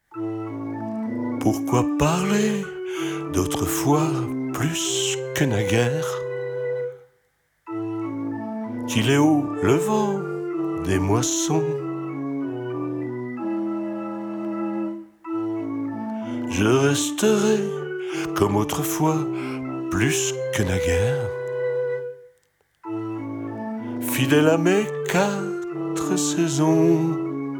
Pourquoi parler d'autrefois plus que naguère? Qu'il est haut le vent des moissons. Je resterai comme autrefois plus que naguère, fidèle à mes 4 saisons.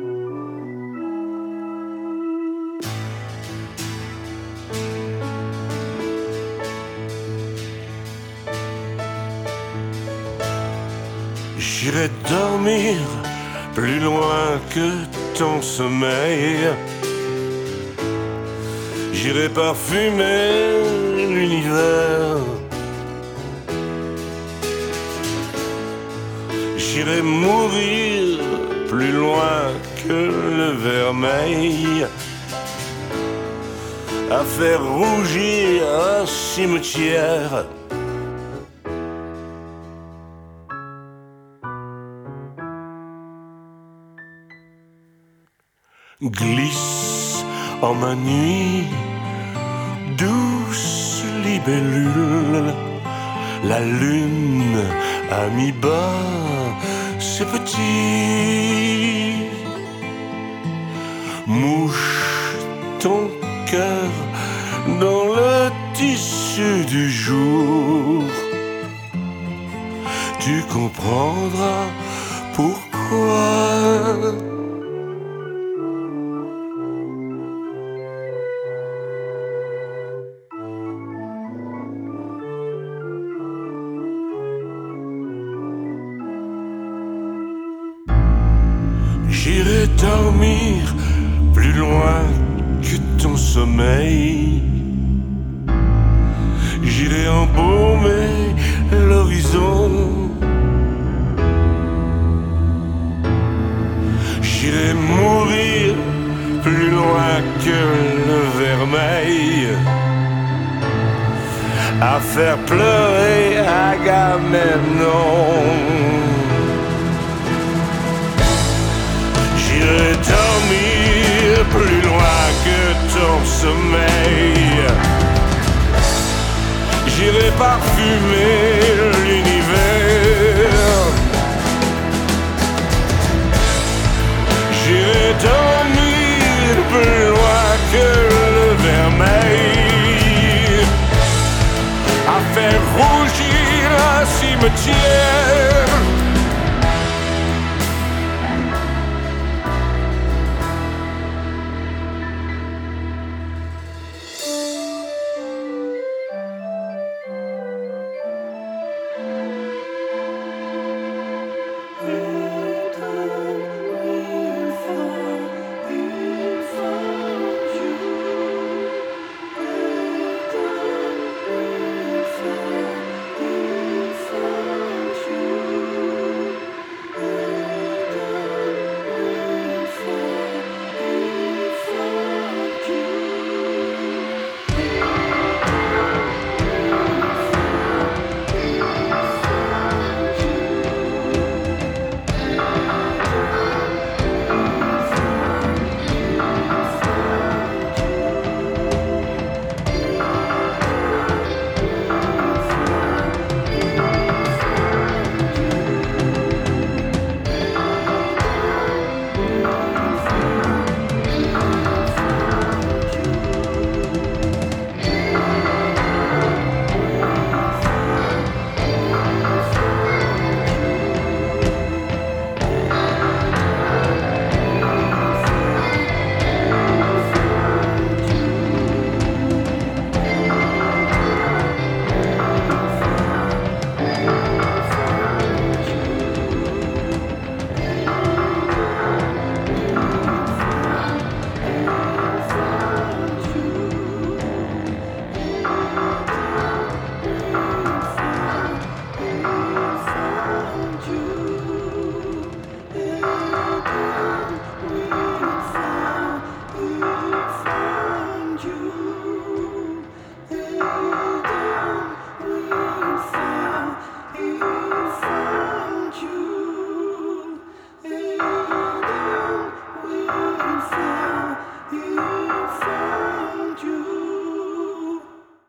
J'irai dormir plus loin que ton sommeil. J'irai parfumer l'univers. J'irai mourir plus loin que le vermeil, à faire rougir un cimetière. Glisse en ma nuit, douce libellule, la lune à mi-bas, ses petits. Mouche ton cœur dans le tissu du jour, tu comprendras pourquoi. J'irai dormir plus loin que ton sommeil. J'irai embaumer l'horizon. J'irai mourir plus loin que le vermeil, à faire pleurer Agamemnon. J'irai dormir plus loin que ton sommeil. J'irai parfumer l'univers. J'irai dormir plus loin que le vermeil, à faire rougir un cimetière.